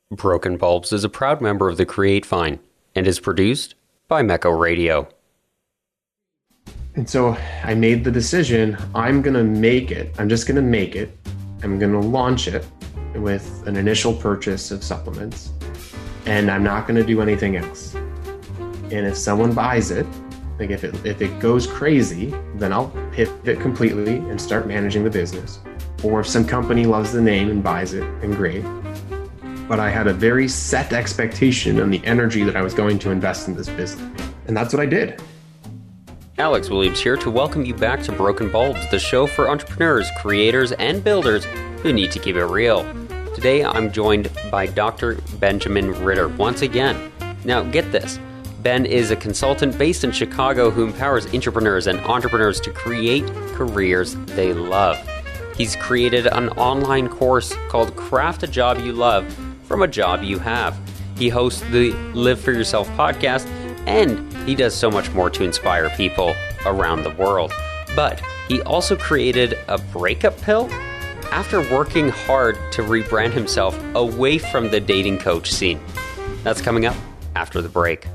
Broken Bulbs is a proud member of the Create Fine and is produced by Mecco Radio. And so I made the decision, I'm going to make it. I'm just going to make it. I'm going to launch it with an initial purchase of supplements. And I'm not going to do anything else. And if someone buys it, like if it goes crazy, then I'll pivot completely and start managing the business. Or if some company loves the name and buys it, then great. But I had a very set expectation on the energy that I was going to invest in this business. And that's what I did. Alex Williams here to welcome you back to Broken Bulbs, the show for entrepreneurs, creators, and builders who need to keep it real. Today, I'm joined by Dr. Benjamin Ritter once again. Now, get this. Ben is a consultant based in Chicago who empowers entrepreneurs and entrepreneurs to create careers they love. He's created an online course called Craft a Job You Love from a Job You Have. He hosts the Live for Yourself podcast, and he does so much more to inspire people around the world. But he also created a breakup pill after working hard to rebrand himself away from the dating coach scene. That's coming up after the break.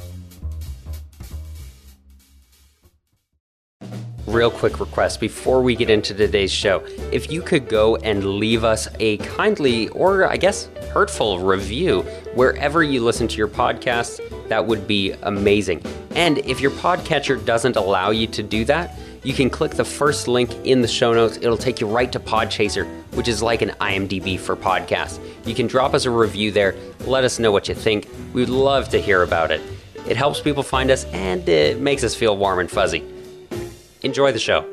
Real quick request before we get into today's show. If you could go and leave us a kindly or I guess hurtful review wherever you listen to your podcasts, that would be amazing. And if your podcatcher doesn't allow you to do that, you can click the first link in the show notes. It'll take you right to Podchaser, which is like an IMDb for podcasts. You can drop us a review there. Let us know what you think. We'd love to hear about it. It helps people find us and it makes us feel warm and fuzzy. Enjoy the show.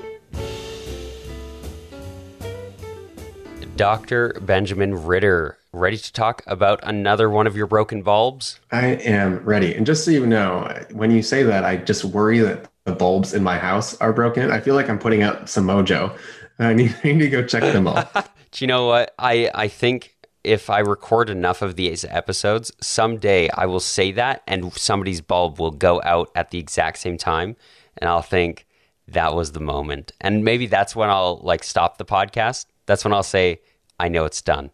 Dr. Benjamin Ritter, ready to talk about another one of your broken bulbs? I am ready. And just so you know, when you say that, I just worry that the bulbs in my house are broken. I feel like I'm putting out some mojo. I need to go check them all. Do you know what? I think if I record enough of these episodes, someday I will say that and somebody's bulb will go out at the exact same time. And I'll think, that was the moment. And maybe that's when I'll stop the podcast. That's when I'll say, I know it's done.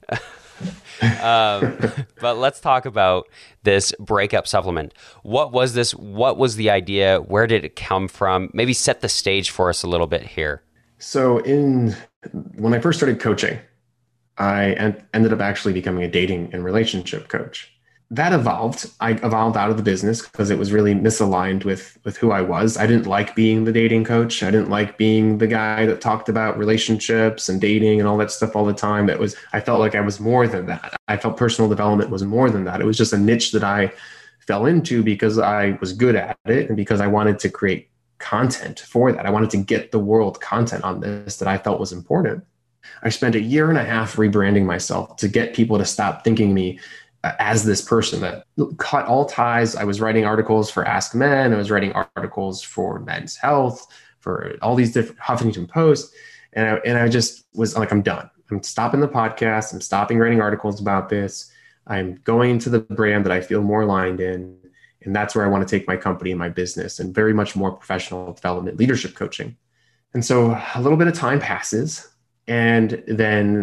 But let's talk about this breakup supplement. What was this? What was the idea? Where did it come from? Maybe set the stage for us a little bit here. So when I first started coaching, I ended up actually becoming a dating and relationship coach. That evolved. I evolved out of the business because it was really misaligned with who I was. I didn't like being the dating coach. I didn't like being the guy that talked about relationships and dating and all that stuff all the time. I felt like I was more than that. I felt personal development was more than that. It was just a niche that I fell into because I was good at it and because I wanted to create content for that. I wanted to get the world content on this that I felt was important. I spent a year and a half rebranding myself to get people to stop thinking me as this person that cut all ties. I was writing articles for Ask Men. I was writing articles for Men's Health, for all these different Huffington Post. And I just was like, I'm done. I'm stopping the podcast. I'm stopping writing articles about this. I'm going into the brand that I feel more aligned in. And that's where I want to take my company and my business, and very much more professional development, leadership coaching. And so a little bit of time passes, and then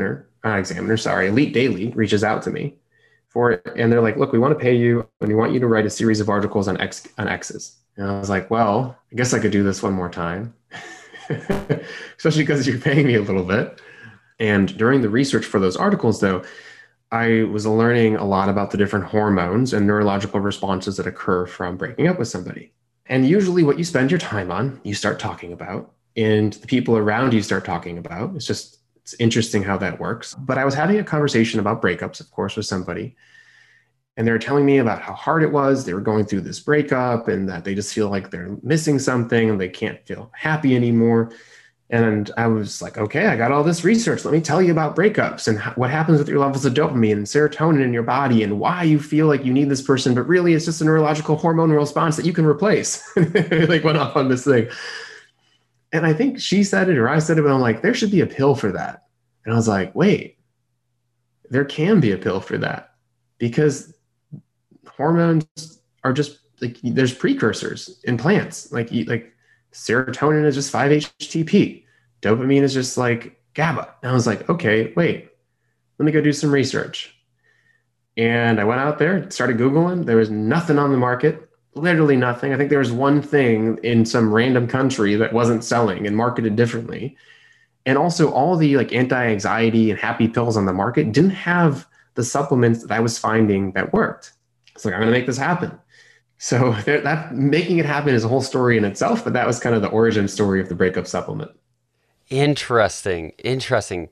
Elite Daily reaches out to me for it. And they're like, look, we want to pay you and we want you to write a series of articles on X's. And I was like, well, I guess I could do this one more time, especially because you're paying me a little bit. And during the research for those articles, though, I was learning a lot about the different hormones and neurological responses that occur from breaking up with somebody. And usually what you spend your time on, you start talking about, and the people around you start talking about. It's interesting how that works. But I was having a conversation about breakups, of course, with somebody. And they were telling me about how hard it was. They were going through this breakup and that they just feel like they're missing something and they can't feel happy anymore. And I was like, okay, I got all this research. Let me tell you about breakups and what happens with your levels of dopamine and serotonin in your body and why you feel like you need this person. But really, it's just a neurological hormonal response that you can replace. Went off on this thing. And I think she said it or I said it, but I'm like, there should be a pill for that. And I was like, wait, there can be a pill for that because hormones are just there's precursors in plants. Like serotonin is just 5-HTP. Dopamine is just like GABA. And I was like, okay, wait, let me go do some research. And I went out there, started Googling. There was nothing on the market, literally nothing. I think there was one thing in some random country that wasn't selling and marketed differently. And also all the like anti-anxiety and happy pills on the market didn't have the supplements that I was finding that worked. It's like, I'm going to make this happen. So that making it happen is a whole story in itself, but that was kind of the origin story of the breakup supplement. Interesting. Interesting.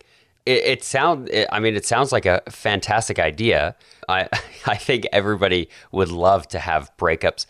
It sounds like a fantastic idea. I I think everybody would love to have breakups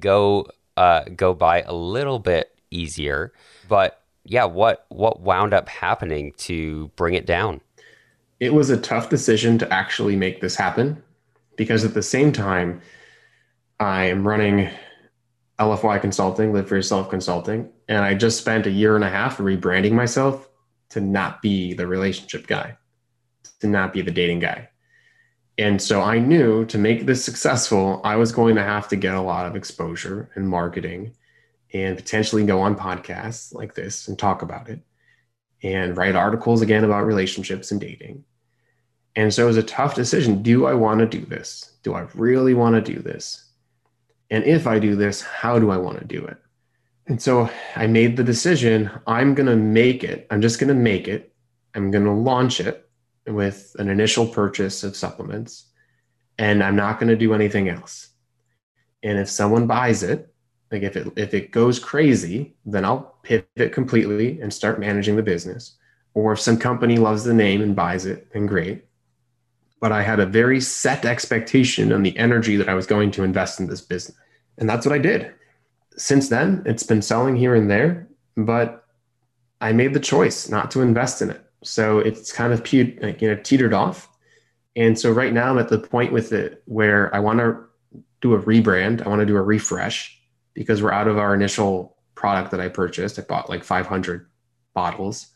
go by a little bit easier. But yeah, what wound up happening to bring it down? It was a tough decision to actually make this happen because at the same time, I am running LFY Consulting, Live for Yourself Consulting, and I just spent a year and a half rebranding myself to not be the relationship guy, to not be the dating guy. And so I knew to make this successful, I was going to have to get a lot of exposure and marketing and potentially go on podcasts like this and talk about it and write articles again about relationships and dating. And so it was a tough decision. Do I want to do this? Do I really want to do this? And if I do this, how do I want to do it? And so I made the decision, I'm going to make it. I'm just going to make it. I'm going to launch it with an initial purchase of supplements, and I'm not going to do anything else. And if someone buys it, like if it goes crazy, then I'll pivot completely and start managing the business. Or if some company loves the name and buys it, then great. But I had a very set expectation on the energy that I was going to invest in this business. And that's what I did. Since then, it's been selling here and there, but I made the choice not to invest in it. So it's kind of teetered off. And so right now I'm at the point with it where I want to do a rebrand. I want to do a refresh because we're out of our initial product that I purchased. I bought like 500 bottles.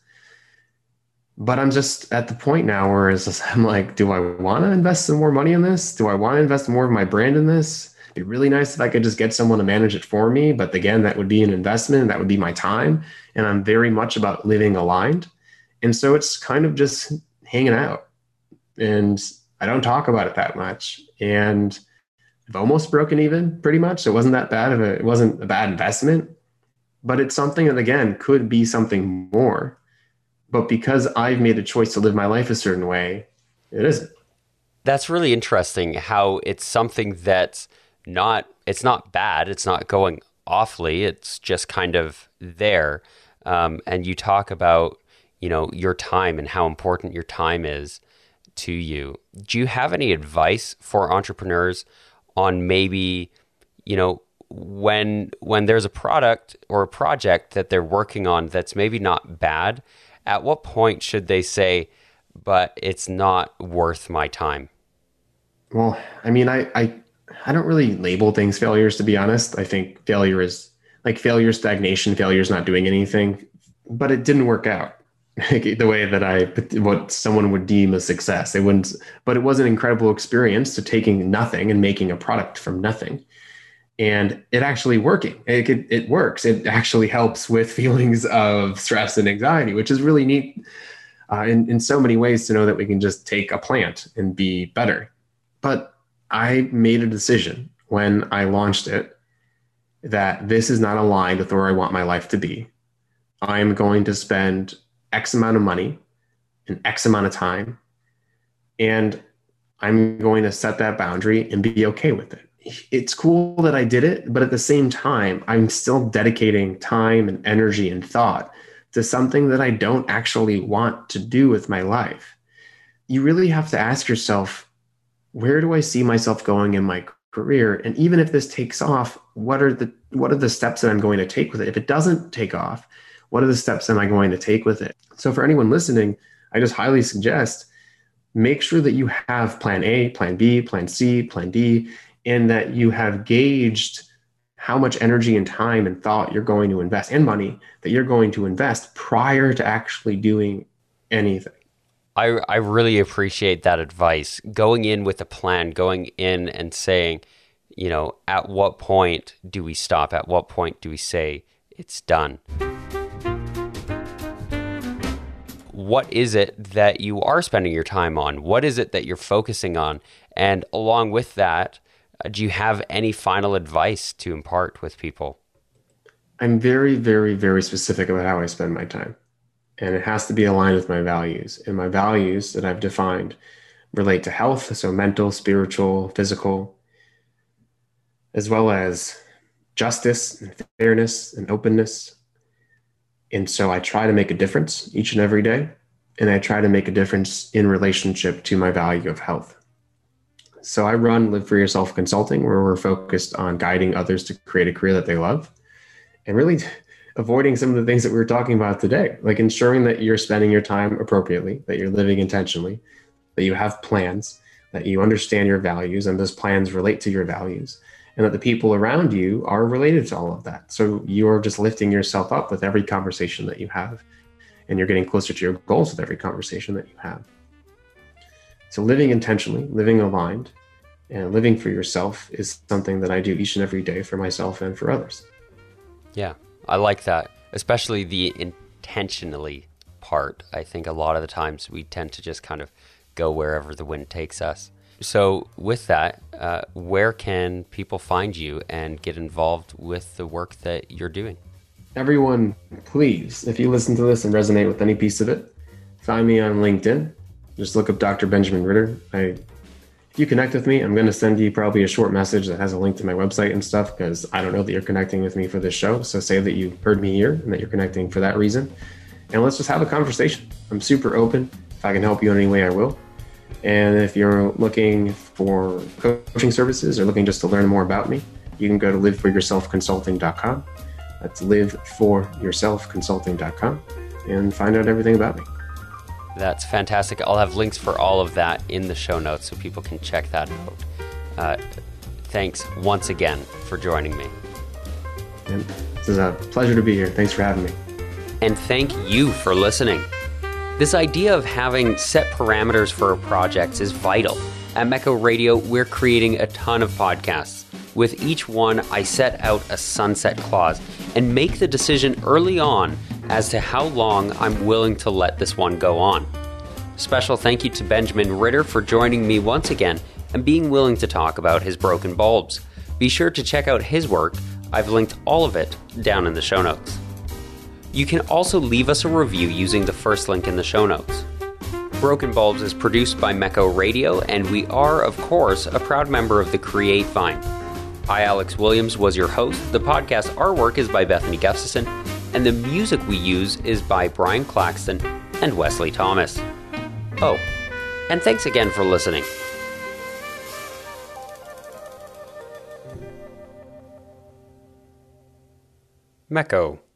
But I'm just at the point now where I'm like, do I want to invest some more money in this? Do I want to invest more of my brand in this? It'd be really nice if I could just get someone to manage it for me. But again, that would be an investment. That would be my time. And I'm very much about living aligned. And so it's kind of just hanging out. And I don't talk about it that much. And I've almost broken even pretty much. It wasn't that bad it wasn't a bad investment. But it's something that, again, could be something more. But because I've made a choice to live my life a certain way, it isn't. That's really interesting how it's something that's it's not bad. It's not going awfully. It's just kind of there. And you talk about, your time and how important your time is to you. Do you have any advice for entrepreneurs on maybe, when there's a product or a project that they're working on that's maybe not bad, at what point should they say, but it's not worth my time? Well, I mean, I don't really label things failures, to be honest. I think failure is like failure, stagnation, failure is not doing anything, but it didn't work out the way that what someone would deem a success. But it was an incredible experience to taking nothing and making a product from nothing. And it actually working. It works. It actually helps with feelings of stress and anxiety, which is really neat in so many ways to know that we can just take a plant and be better. But I made a decision when I launched it that this is not aligned with where I want my life to be. I'm going to spend X amount of money in X amount of time, and I'm going to set that boundary and be okay with it. It's cool that I did it, but at the same time, I'm still dedicating time and energy and thought to something that I don't actually want to do with my life. You really have to ask yourself, where do I see myself going in my career? And even if this takes off, what are the steps that I'm going to take with it? If it doesn't take off, what are the steps am I going to take with it? So for anyone listening, I just highly suggest make sure that you have plan A, plan B, plan C, plan D, and that you have gauged how much energy and time and thought you're going to invest and money that you're going to invest prior to actually doing anything. I really appreciate that advice. Going in with a plan, going in and saying, at what point do we stop? At what point do we say it's done? what is it that you are spending your time on? What is it that you're focusing on? And along with that, do you have any final advice to impart with people? I'm very, very, very specific about how I spend my time. And it has to be aligned with my values. And my values that I've defined relate to health, so mental, spiritual, physical, as well as justice and fairness and openness. And so I try to make a difference each and every day. And I try to make a difference in relationship to my value of health. So I run Live for Yourself Consulting, where we're focused on guiding others to create a career that they love and really avoiding some of the things that we were talking about today, like ensuring that you're spending your time appropriately, that you're living intentionally, that you have plans, that you understand your values and those plans relate to your values, and that the people around you are related to all of that. So you're just lifting yourself up with every conversation that you have, and you're getting closer to your goals with every conversation that you have. So living intentionally, living aligned, and living for yourself is something that I do each and every day for myself and for others. Yeah, I like that, especially the intentionally part. I think a lot of the times we tend to just kind of go wherever the wind takes us. So with that, where can people find you and get involved with the work that you're doing? Everyone, please, if you listen to this and resonate with any piece of it, find me on LinkedIn. Just look up Dr. Benjamin Ritter. If you connect with me, I'm going to send you probably a short message that has a link to my website and stuff, because I don't know that you're connecting with me for this show. So say that you heard me here and that you're connecting for that reason. And let's just have a conversation. I'm super open. If I can help you in any way, I will. And if you're looking for coaching services or looking just to learn more about me, you can go to liveforyourselfconsulting.com. That's liveforyourselfconsulting.com and find out everything about me. That's fantastic. I'll have links for all of that in the show notes so people can check that out. Thanks once again for joining me. And this is a pleasure to be here. Thanks for having me. And thank you for listening. This idea of having set parameters for our projects is vital. At Mecco Radio, we're creating a ton of podcasts. With each one, I set out a sunset clause and make the decision early on as to how long I'm willing to let this one go on. Special thank you to Benjamin Ritter for joining me once again and being willing to talk about his broken bulbs. Be sure to check out his work. I've linked all of it down in the show notes. You can also leave us a review using the first link in the show notes. Broken Bulbs is produced by Mecco Radio, and we are, of course, a proud member of the Create Vine. I, Alex Williams, was your host. The podcast artwork is by Bethany Gustafson, and the music we use is by Brian Claxton and Wesley Thomas. Oh, and thanks again for listening. Mecco.